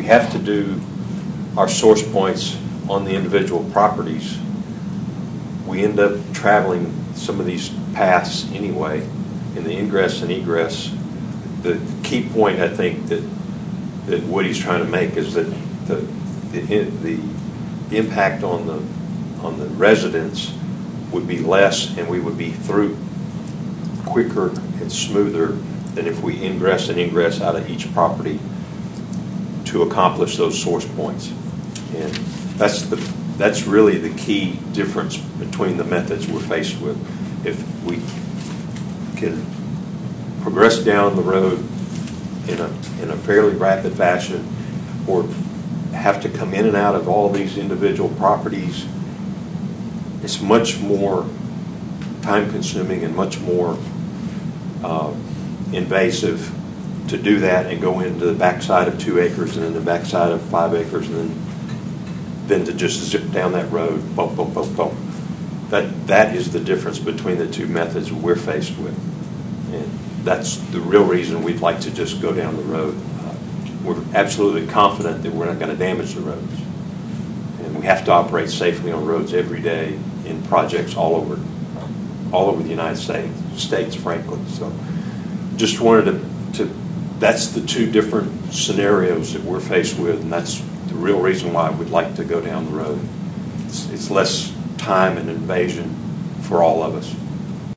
have to do our source points on the individual properties, we end up traveling some of these paths anyway in the ingress and egress. The key point I think that Woody's trying to make is that the impact on the residents would be less, and we would be through quicker and smoother than if we ingress and egress out of each property to accomplish those source points. And that's really the key difference between the methods we're faced with. If we can progress down the road in a fairly rapid fashion, or have to come in and out of all these individual properties, it's much more time-consuming and much more invasive to do that and go into the backside of 2 acres and then the backside of 5 acres and then to just zip down that road. Boom, boom, boom, boom. That is the difference between the two methods we're faced with. And that's the real reason we'd like to just go down the road. We're absolutely confident that we're not going to damage the roads. And we have to operate safely on roads every day in projects all over the United States, frankly. So just wanted to that's the two different scenarios that we're faced with, and that's the real reason why we'd like to go down the road. It's less time and invasion for all of us.